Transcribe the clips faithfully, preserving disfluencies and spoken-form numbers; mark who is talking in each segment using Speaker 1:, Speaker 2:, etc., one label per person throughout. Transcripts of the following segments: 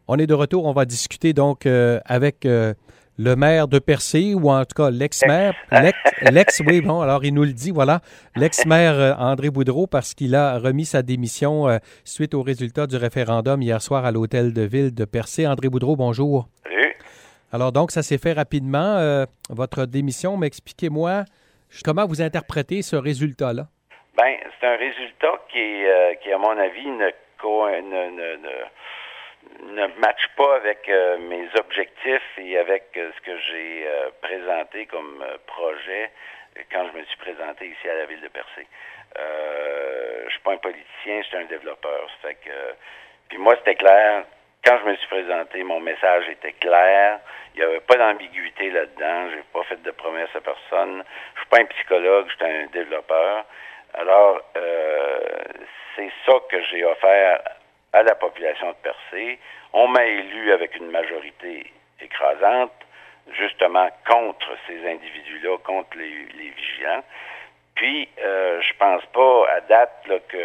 Speaker 1: On est de retour. On va discuter donc euh, avec euh, le maire de Percé, ou en tout cas l'ex-maire. L'ex, l'ex, oui, bon, alors il nous le dit, voilà. L'ex-maire euh, André Boudreau, parce qu'il a remis sa démission euh, suite au résultat du référendum hier soir à l'hôtel de ville de Percé. André Boudreau, bonjour.
Speaker 2: Salut.
Speaker 1: Alors donc, ça s'est fait rapidement, euh, votre démission. Mais expliquez-moi comment vous interprétez ce résultat-là.
Speaker 2: Bien, c'est un résultat qui, est, euh, qui à mon avis, ne, co- ne, ne, ne, ne matche pas avec euh, mes objectifs et avec euh, ce que j'ai euh, présenté comme euh, projet quand je me suis présenté ici à la ville de Percé. Euh, je suis pas un politicien, je suis un développeur. Ça fait que, puis moi, c'était clair. Quand je me suis présenté, mon message était clair. Il n'y avait pas d'ambiguïté là-dedans. J'ai pas fait de promesses à personne. Je suis pas un psychologue, je suis un développeur. Alors, euh, c'est ça que j'ai offert à la population de Percé. On m'a élu avec une majorité écrasante, justement contre ces individus-là, contre les, les vigilants. Puis, euh, je pense pas à date là, que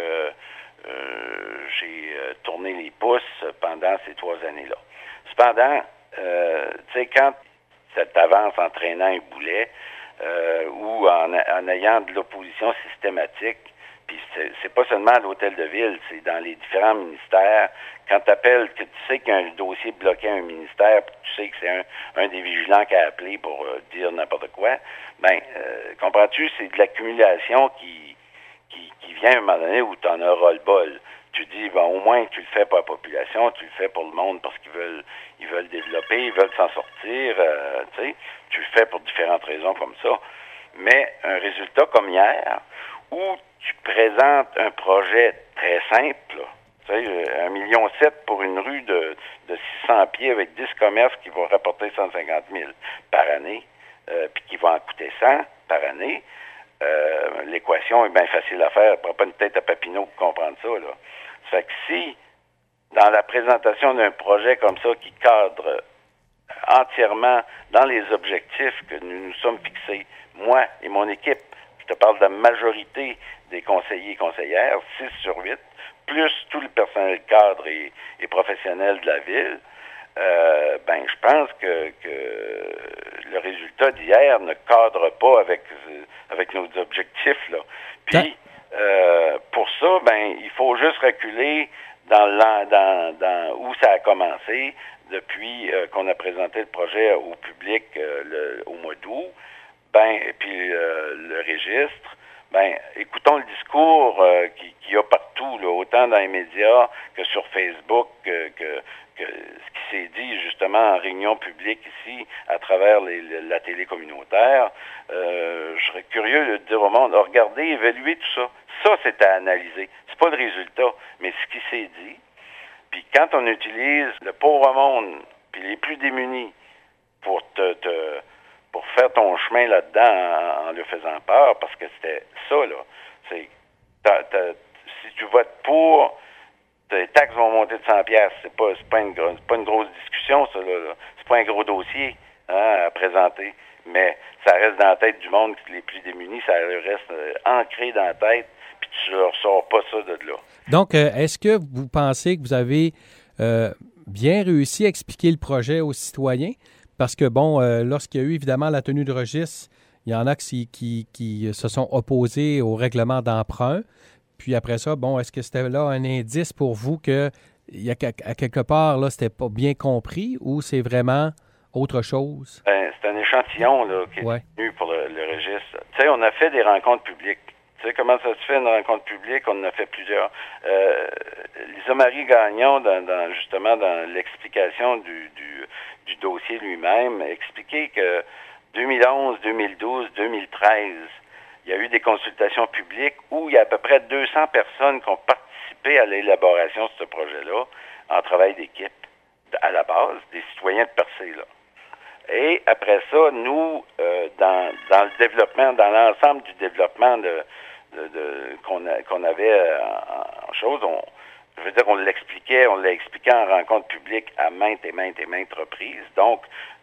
Speaker 2: euh, j'ai euh, tourné les pouces pendant ces trois années-là. Cependant, euh, tu sais, quand cette avance en traînant un boulet, Euh, ou en, en ayant de l'opposition systématique, puis c'est, c'est pas seulement à l'hôtel de ville, c'est dans les différents ministères. Quand tu appelles, que tu sais qu'il y a un dossier bloqué à un ministère, puis tu sais que c'est un, un des vigilants qui a appelé pour euh, dire n'importe quoi, ben, euh, comprends-tu, c'est de l'accumulation qui, qui, qui vient à un moment donné où tu en as ras-le-bol. Tu dis, ben, au moins, tu le fais pour la population, tu le fais pour le monde parce qu'ils veulent ils veulent développer, ils veulent s'en sortir, euh, tu sais, tu le fais pour différentes raisons comme ça. Mais un résultat comme hier, où tu présentes un projet très simple, tu sais, un million sept pour une rue de, de six cents pieds avec dix commerces qui vont rapporter cent cinquante mille par année, euh, puis qui vont en coûter cent par année, euh, l'équation est bien facile à faire. Prends pas une tête à Papineau pour comprendre ça, là. Ça fait que si, dans la présentation d'un projet comme ça qui cadre entièrement dans les objectifs que nous nous sommes fixés, moi et mon équipe, je te parle de la majorité des conseillers et conseillères, six sur huit, plus tout le personnel cadre et, et professionnel de la ville, euh, ben je pense que, que le résultat d'hier ne cadre pas avec, avec nos objectifs, là. Puis, euh, pour ça, ben il faut juste reculer Dans, dans, dans où ça a commencé depuis euh, qu'on a présenté le projet au public euh, le, au mois d'août, ben et puis euh, le registre, ben écoutons le discours euh, qui, qu'il y a partout, là, autant dans les médias que sur Facebook, que, que, que ce qui s'est dit justement en réunion publique ici à travers les, la télé communautaire. Euh, je serais curieux de dire au monde, regardez, évaluez tout ça. Ça, c'est à analyser. C'est pas le résultat, mais ce qui s'est dit. Puis quand on utilise le pauvre monde, puis les plus démunis, pour te, te pour faire ton chemin là-dedans en, en le faisant peur, parce que c'était ça, là. C'est, t'as, t'as, si tu votes pour, les taxes vont monter de cent piastres. C'est pas, c'est pas une, c'est pas une grosse discussion, ça, là, là. C'est pas un gros dossier, hein, à présenter. Mais ça reste dans la tête du monde, les plus démunis, ça reste euh, ancré dans la tête, puis tu ne ressors pas ça de là.
Speaker 1: Donc, euh, est-ce que vous pensez que vous avez euh, bien réussi à expliquer le projet aux citoyens? Parce que, bon, euh, lorsqu'il y a eu évidemment la tenue de registre, il y en a qui, qui, qui se sont opposés au règlement d'emprunt. Puis après ça, bon, est-ce que c'était là un indice pour vous que, il y a, à quelque part, là, c'était pas bien compris, ou c'est vraiment autre chose?
Speaker 2: Ben, c'est un échantillon là, qui est
Speaker 1: ouais.
Speaker 2: tenu pour le, le registre. Tu sais, on a fait des rencontres publiques. Tu sais comment ça se fait une rencontre publique? On en a fait plusieurs. Euh, Lisa Marie Gagnon, dans, dans, justement dans l'explication du, du, du dossier lui-même, a expliqué que deux mille onze, deux mille douze, deux mille treize, il y a eu des consultations publiques où il y a à peu près deux cents personnes qui ont participé à l'élaboration de ce projet-là en travail d'équipe, à la base, des citoyens de Percé, là. Et après ça, nous, euh, dans, dans le développement, dans l'ensemble du développement de, de, de qu'on, a, qu'on avait en, en chose, on, je veux dire, on l'expliquait, on l'a expliqué en rencontre publique à maintes et maintes et maintes reprises. Donc,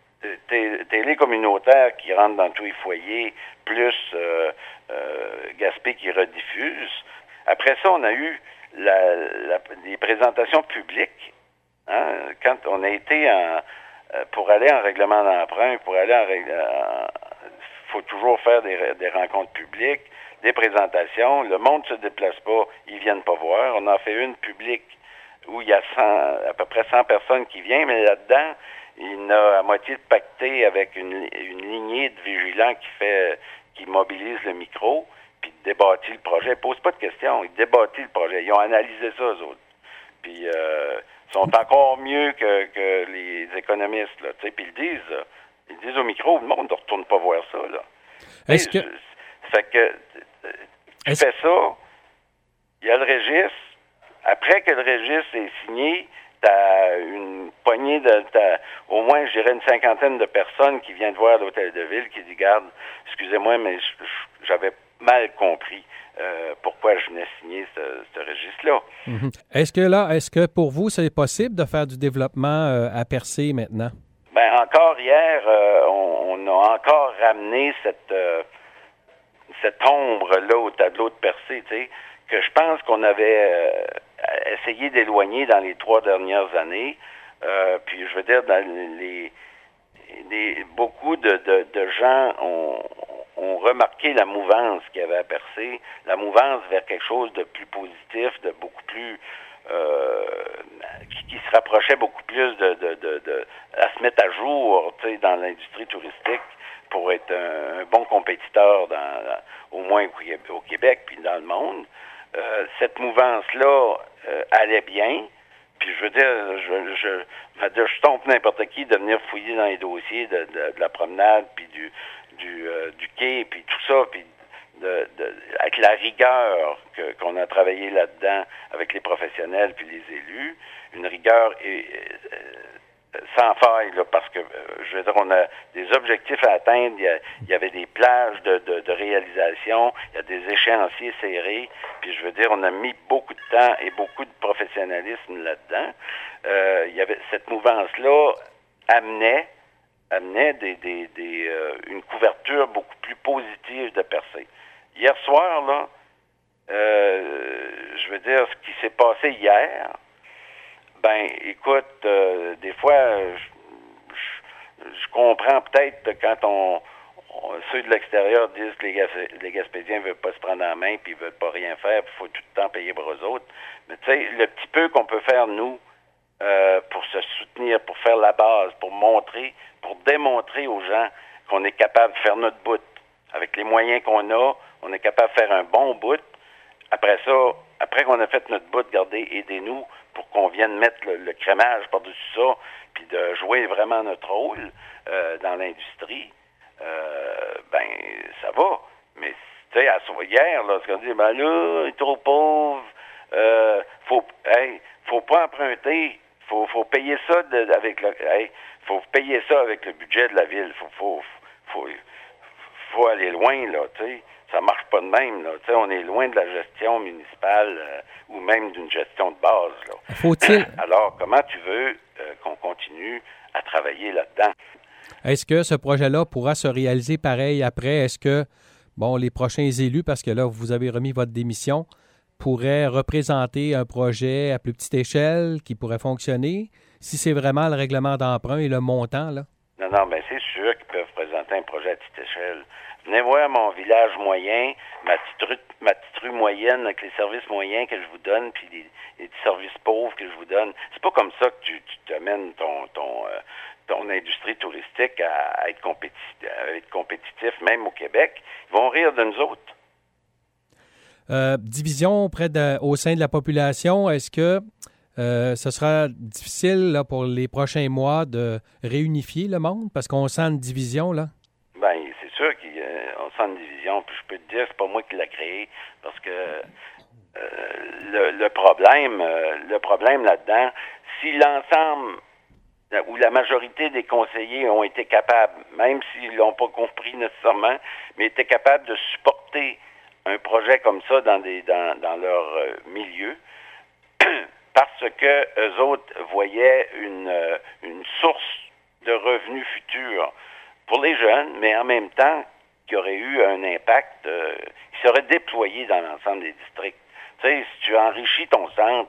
Speaker 2: t- télé communautaire qui rentre dans tous les foyers, plus euh, euh, Gaspé qui rediffuse. Après ça, on a eu la, la, les présentations publiques. Hein? quand on a été en, pour aller en règlement d'emprunt, pour aller en règlement, il faut toujours faire des, des rencontres publiques, des présentations. Le monde ne se déplace pas, ils viennent pas voir. On en fait une publique où il y a cent, à peu près cent personnes qui viennent, mais là-dedans, il a à moitié de pacté avec une, une lignée de vigilants qui fait, qui mobilise le micro, puis débattit le projet. Ils posent pas de questions, ils débattent le projet. Ils ont analysé ça, eux autres. Puis, euh, ils sont encore mieux que, que les économistes, là, tu sais, puis ils le disent, là. Ils disent au micro, le monde ne retourne pas voir ça, là.
Speaker 1: Est-ce que...
Speaker 2: Ça fait que, tu Est-ce... fais ça, il y a le registre. Après que le registre est signé, t'as une poignée de... T'as, au moins, je dirais, une cinquantaine de personnes qui viennent voir l'hôtel de ville, qui disent, garde, excusez-moi, mais j'avais mal compris euh, pourquoi je venais signer ce, ce registre-là.
Speaker 1: Mm-hmm. Est-ce que là, est-ce que pour vous, c'est possible de faire du développement euh, à Percé maintenant?
Speaker 2: Ben encore hier, euh, on, on a encore ramené cette euh, cette ombre-là au tableau de Percé, tu sais, que je pense qu'on avait euh, essayé d'éloigner dans les trois dernières années. Euh, puis je veux dire, dans les, les beaucoup de, de, de gens ont, ont remarqué la mouvance qu'il y avait à Percé, la mouvance vers quelque chose de plus positif, de beaucoup plus euh, qui, qui se rapprochait beaucoup plus de, de, de, de à se mettre à jour, tu sais, dans l'industrie touristique pour être un, un bon compétiteur dans, dans, au moins au Québec puis dans le monde. Euh, cette mouvance-là euh, allait bien. Puis je veux dire, je, je, je, je tombe n'importe qui de venir fouiller dans les dossiers de, de, de la promenade, puis du du, euh, du quai, puis tout ça, puis de, de, avec la rigueur que, qu'on a travaillé là-dedans avec les professionnels puis les élus, une rigueur et, euh, sans faille, là, parce que, euh, je veux dire, on a des objectifs à atteindre, il y, a, il y avait des plages de, de, de réalisation, il y a des échéanciers serrés, puis je veux dire, on a mis beaucoup de temps et beaucoup de professionnalisme là-dedans. Euh, il y avait cette mouvance-là amenait amenait des, des, des, euh, une couverture beaucoup plus positive de Percé. Hier soir, là, euh, je veux dire, ce qui s'est passé hier, ben, écoute, euh, des fois, je, je, je comprends peut-être quand on, on ceux de l'extérieur disent que les, Gas, les Gaspésiens ne veulent pas se prendre en main puis ils veulent pas rien faire, puis il faut tout le temps payer pour eux autres. Mais tu sais, le petit peu qu'on peut faire, nous, Euh, pour se soutenir, pour faire la base, pour montrer, pour démontrer aux gens qu'on est capable de faire notre bout. Avec les moyens qu'on a, on est capable de faire un bon bout. Après ça, après qu'on a fait notre bout, regardez, aidez-nous pour qu'on vienne mettre le, le crémage par-dessus ça, puis de jouer vraiment notre rôle euh, dans l'industrie. Euh, ben, ça va. Mais, tu sais, à hier, là, ce qu'on dit, ben là, il est trop pauvre, euh, faut, hey, faut pas emprunter. Faut, faut payer ça de, avec le, hey, faut payer ça avec le budget de la ville. Faut, faut, faut, faut aller loin, là, tu sais. Ça marche pas de même, là. Tu sais, on est loin de la gestion municipale euh, ou même d'une gestion de base, là.
Speaker 1: Faut-il...
Speaker 2: Alors, comment tu veux euh, qu'on continue à travailler là-dedans?
Speaker 1: Est-ce que ce projet-là pourra se réaliser pareil après? Est-ce que, bon, les prochains élus, parce que là, vous avez remis votre démission, pourrait représenter un projet à plus petite échelle qui pourrait fonctionner, si c'est vraiment le règlement d'emprunt et le montant, là?
Speaker 2: Non, non, bien c'est sûr qu'ils peuvent présenter un projet à petite échelle. Venez voir mon village moyen, ma petite rue, ma petite rue moyenne avec les services moyens que je vous donne, puis les, les services pauvres que je vous donne. C'est pas comme ça que tu, tu t'amènes ton ton euh, ton industrie touristique à, à être compétitif, à être compétitif, même au Québec. Ils vont rire de nous autres.
Speaker 1: Euh, division auprès de, au sein de la population, est-ce que euh, ce sera difficile là, pour les prochains mois de réunifier le monde? Parce qu'on sent une division, là.
Speaker 2: Bien, c'est sûr qu'on sent une division. Puis je peux te dire, c'est pas moi qui l'ai créé. Parce que euh, le, le problème, euh, le problème là-dedans, si l'ensemble ou la majorité des conseillers ont été capables, même s'ils l'ont pas compris nécessairement, mais étaient capables de supporter un projet comme ça dans des dans, dans leur euh, milieu, parce que eux autres voyaient une euh, une source de revenus futurs pour les jeunes, mais en même temps qui aurait eu un impact, euh, qui serait déployé dans l'ensemble des districts. Tu sais, si tu enrichis ton centre,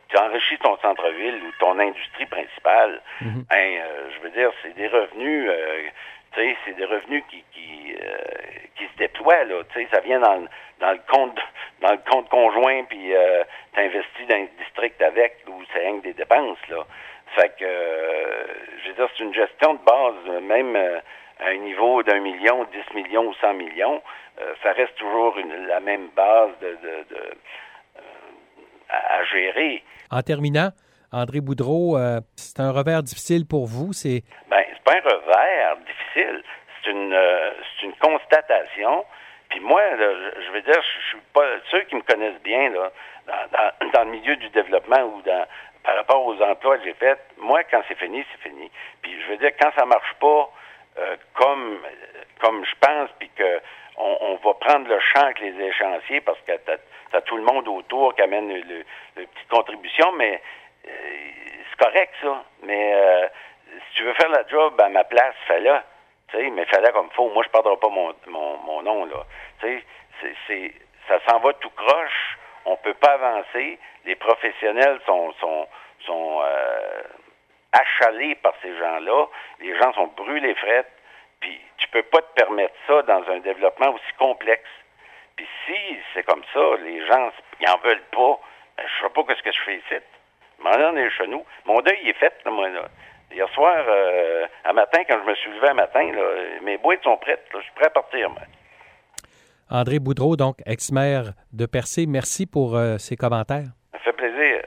Speaker 2: tu enrichis ton centre-ville ou ton industrie principale,
Speaker 1: Mm-hmm.
Speaker 2: hein, euh, je veux dire, c'est des revenus, euh, tu sais, c'est des revenus qui qui, euh, qui se déploient, là, tu sais, ça vient dans, dans le compte dans le compte conjoint, puis euh, t'investis dans un district avec, où c'est rien que des dépenses, là. Fait que, euh, je veux dire, c'est une gestion de base, même euh, à un niveau d'un million, dix millions ou cent millions, euh, ça reste toujours une, la même base de, de, de euh, à, à gérer.
Speaker 1: En terminant, André Boudreau, euh, c'est un revers difficile pour vous. C'est
Speaker 2: Ben, c'est pas un revers difficile, c'est une euh, c'est une constatation. Puis moi, là, je, je veux dire, je, je suis pas ceux qui me connaissent bien là, dans, dans, dans le milieu du développement ou dans par rapport aux emplois que j'ai faits. Moi, quand c'est fini, c'est fini. Puis je veux dire, quand ça marche pas euh, comme comme je pense, puis que on, on va prendre le champ avec les échéanciers parce que t'as, t'as tout le monde autour qui amène le, le, le petite contribution, mais euh, c'est correct ça. Mais euh, si tu veux faire la job à ma place, fais-le. Tu sais, mais fais-le comme il faut. Moi, je ne perdrai pas mon, mon, mon nom, là. Tu sais, c'est, c'est, ça s'en va tout croche. On peut pas avancer. Les professionnels sont, sont, sont euh, achalés par ces gens-là. Les gens sont brûlés frettes. Puis tu peux pas te permettre ça dans un développement aussi complexe. Puis si c'est comme ça, les gens, ils en veulent pas, ben, je sais pas ce que je fais ici. M'en donne chez nous. Mon deuil il est fait, là, moi, là. Hier soir, euh, à matin, quand je me suis levé à matin, là, mes boîtes sont prêtes. Là, je suis prêt à partir, moi.
Speaker 1: André Boudreau, donc ex-maire de Percé. Merci pour euh, ces commentaires.
Speaker 2: Ça fait plaisir.